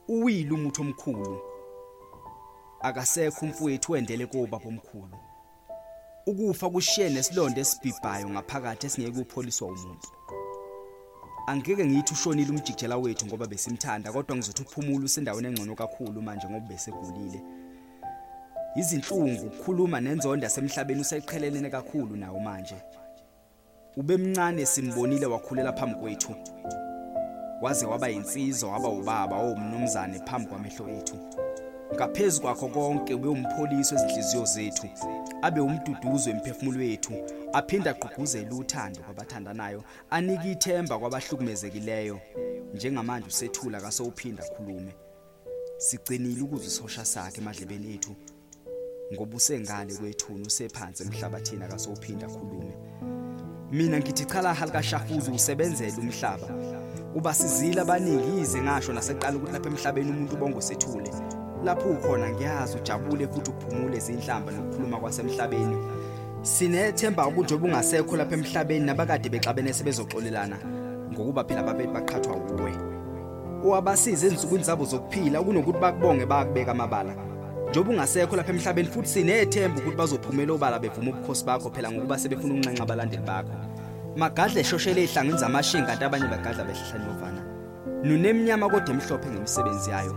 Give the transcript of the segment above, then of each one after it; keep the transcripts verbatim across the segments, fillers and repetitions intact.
Uwile umuntu omkhulu. Akasekho umfowethu wendele kobaba omkhulu. Ukufa kushiye nesilonde esibhibhayo ngaphakathi esingeke upholiswa umuntu. Angeke ngithi ushonile umjikjela wethu ngoba besimthanda kodwa ngizothi uphumula usendaweni engcono kakhulu manje ngoba besegulile. Izinhlungu ukukhuluma nenzonda yasemhlabeni useqhelelene kakhulu nawo manje. Ubemncane simbonile wakhulela phambi kwethu. Waze waba insizwa waba ubaba owumnumzane phambi kwamehlo ethu. Ngaphezulu kwakho konke ube umpholisi wezinhliziyo zethu, abe umduduzo emphefumulo wethu, aphinda aqhugquzela uthando kwabathandanayo, anike ithemba kwabahlukumezekileyo. Njengamanje usethula kasowuphinda khulume. Sigcinile ukuzisosha sakhe emadlebeni ethu. Ngoba usengale kwethuna usephansi emhlabathini akasowuphinda khulume. Mina ngithi chala halika shafuza usebenzele umhlaba. Ubasizile abaningi ize ngasho naseqala ukuthi lapha emhlabeni umuntu bongo sethule. Lapho ukhona ngiyazi ujabule futhi uphumule izinhlamba nokukhuluma kwasemhlabeni. Sinethemba ukuthi njengoba ungasekho lapha emhlabeni nabakade bexabene sebezoxolelana ngokuba phela babethu baqhathwa kuwe. Owabasiza ensukwini zabo zokuphila kunokuthi bakubonge bakubeka amabala. Njengoba ungasekho lapha emhlabeni futhi sinethemba ukuthi bazophumela obala bevuma ubukhosi bakho phela ngokuba sebefuna unqenqa abalandeli bakho. Magadle eshoshele ehlangene zamashinga kanti abanye bagadla behlala novana. Nunemnyama kodwa emhlophe ngemisebenzi yayo.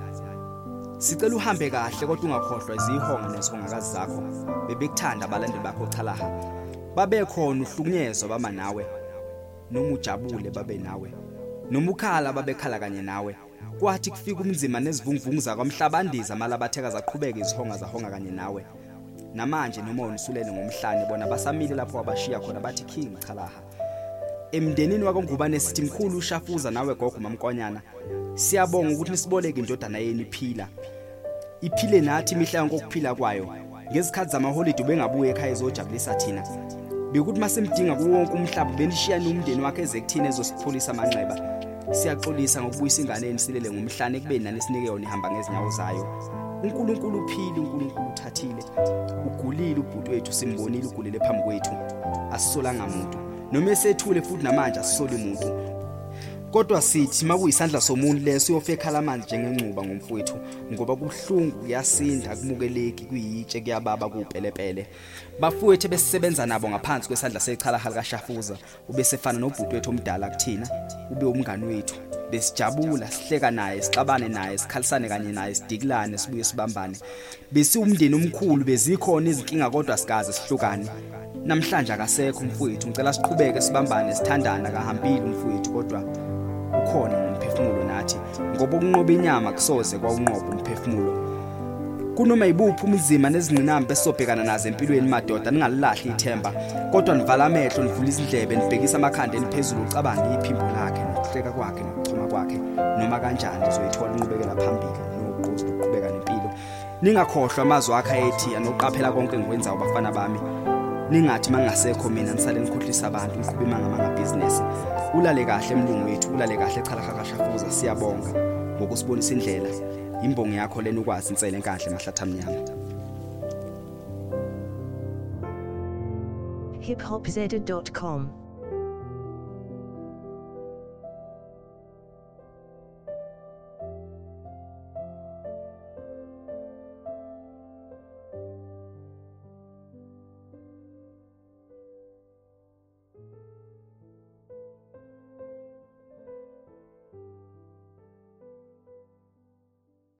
Sicela uhambe kahle kodwa ungakhohlwa izihonga nezihongakazi zakho. Bebekuthanda abalandeli bakho chalaha. Babe khona uhlukunyezwa bama nawe. Noma ujabule babe nawe. Noma ukhala babekhala kanye nawe. Kwathi kufika umzima nezivunguvungu zakwamhlabandiza malabatheka zaqhubeka izihonga zahonga kanye nawe. Namanje noma unisulele ngomhlane bona basamile lapho abashiya khona bathi king chalaha. Emndenini wakoNgubane sithi mkhulu ushafuza nawe gogo mamkonyana. Siyabonga ukuthi nisiboleke indodana yeni iphila. Iphile nathi imihla yonke okuphila kwayo. Ngezikhathi zamaholiday bengabuye ekhaya ezojabulisa thina. Bekuthi masemdinga kuwo wonke umhlaba benishiya nomndeni wakhe ezekuthina ezosipholisa amanxeba. Siyaxolisa ngokubuyisa ingane enisilele ngomhlane kube nani sinike yona ihamba ngezinyawo zayo. uNkulunkulu uphile, uNkulunkulu uthathile. Ugulile ubhuti wethu simbonile ugulile phambi kwethu. Asisolanga umuntu. Noma esethule futhi namanje asisoli umuntu. Kodwa sithi makuyisandla somuntu leso uyofekhala manje njengenquba ngomfowethu ngoba kubhlungu kuyasinda kumukeleki kuyitshe kuyababa kupelepele. Bafowethu besisebenza nabo ngaphansi kwesandla sechala halika shafuza ubesefana nobhuti wethu omdala kuthina ube umngani wethu. Besijabula sihleka naye sixabane naye sikhalisane kanye naye sidiklane sibuye sibambane. Besi umndeni omkhulu bezikhona izinkinga kodwa sikaze sihlukane. Namhlanje akasekho umfowethu ngicela siqhubeke sibambane sithandana kahambile umfowethu kodwa ukhona umphefumulo nathi ngoba ukunqoba inyama kusoze kwaunqoba umphefumulo. Kunoma ibuphi umzima nezingqinamba esobhekana nazo empilweni madoda ningalilahli ithemba kodwa nivala amehlo nivula izindlebe nibhekisa amakhanda eniphezulu ucabanga iphimbo lakhe nokuhleka kwakhe nokuchoma kwakhe noma kanjani uzoyithola inqubekela phambili noqozi lokuqhubeka nempilo. Ningakhohlwa amazwi akhe ethi anoqaphela konke ngikwenza ubafana bami. Ningathi mangasekho mina nisale nikhohlisa abantu ngiqhube mangama business. Ulale kahle emlungu wethu, ulale kahle chala kakashafuza siyabonga ngokusibonisa indlela. Imbongo yakho lena ukwazi insele enkahle mahlatha mnyama. hip hop zed dot com